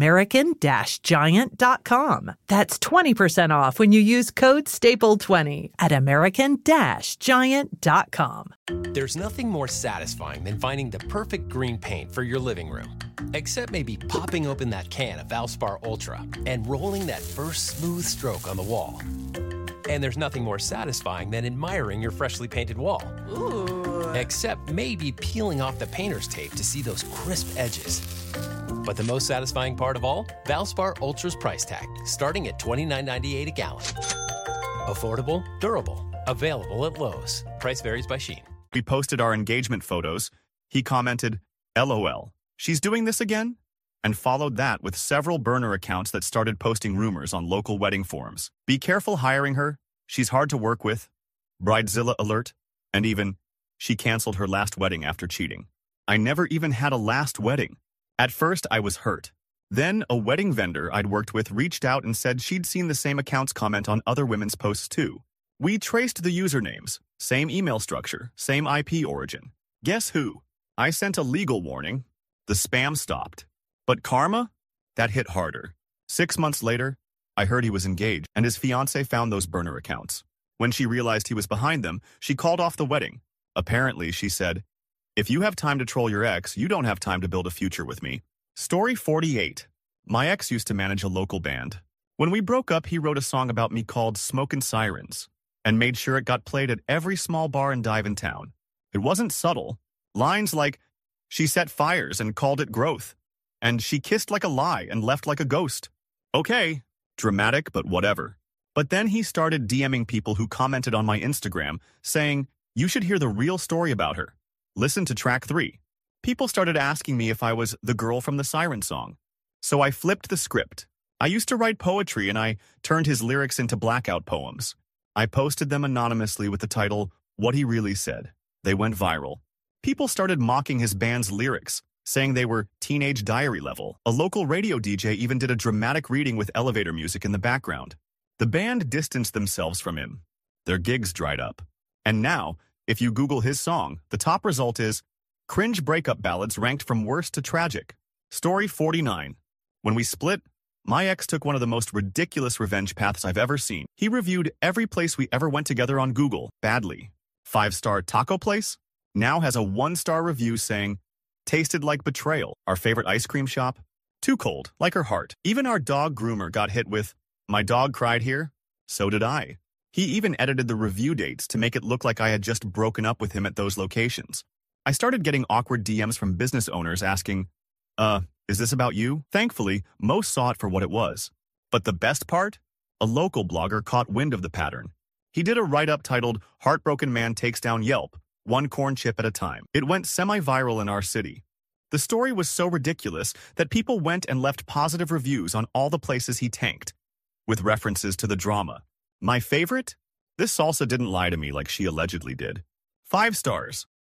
American-Giant.com. That's 20% off when you use code STAPLE20 at American-Giant.com. There's nothing more satisfying than finding the perfect green paint for your living room. Except maybe popping open that can of Valspar Ultra and rolling that first smooth stroke on the wall. And there's nothing more satisfying than admiring your freshly painted wall. Ooh. Except maybe peeling off the painter's tape to see those crisp edges. But the most satisfying part of all? Valspar Ultra's price tag, starting at $29.98 a gallon. Affordable, durable, available at Lowe's. Price varies by Shein. We posted our engagement photos. He commented, "LOL, she's doing this again?" And followed that with several burner accounts that started posting rumors on local wedding forums. Be careful hiring her. She's hard to work with. Bridezilla alert. And even, she canceled her last wedding after cheating. I never even had a last wedding. At first, I was hurt. Then, a wedding vendor I'd worked with reached out and said she'd seen the same accounts comment on other women's posts too. We traced the usernames, same email structure, same IP origin. Guess who? I sent a legal warning. The spam stopped. But karma? That hit harder. 6 months later, I heard he was engaged, and his fiancée found those burner accounts. When she realized he was behind them, she called off the wedding. Apparently, she said, "If you have time to troll your ex, you don't have time to build a future with me." Story 48. My ex used to manage a local band. When we broke up, he wrote a song about me called Smokin' Sirens and made sure it got played at every small bar and dive in town. It wasn't subtle. Lines like, "She set fires and called it growth," and "She kissed like a lie and left like a ghost." Okay, dramatic, but whatever. But then he started DMing people who commented on my Instagram, saying, "You should hear the real story about her. Listen to track 3. People started asking me if I was the girl from the Siren song. So I flipped the script. I used to write poetry, and I turned his lyrics into blackout poems. I posted them anonymously with the title, "What He Really Said." They went viral. People started mocking his band's lyrics, saying they were teenage diary level. A local radio DJ even did a dramatic reading with elevator music in the background. The band distanced themselves from him. Their gigs dried up. And now, if you Google his song, the top result is cringe breakup ballads ranked from worst to tragic. Story 49. When we split, my ex took one of the most ridiculous revenge paths I've ever seen. He reviewed every place we ever went together on Google, badly. 5-star taco place now has a 1-star review saying, "Tasted like betrayal." Our favorite ice cream shop, too cold, like her heart. Even our dog groomer got hit with, "My dog cried here, so did I." He even edited the review dates to make it look like I had just broken up with him at those locations. I started getting awkward DMs from business owners asking, "Is this about you?" Thankfully, most saw it for what it was. But the best part? A local blogger caught wind of the pattern. He did a write-up titled, "Heartbroken Man Takes Down Yelp, One Corn Chip at a Time." It went semi-viral in our city. The story was so ridiculous that people went and left positive reviews on all the places he tanked, with references to the drama. My favorite? This salsa didn't lie to me like she allegedly did. 5 stars.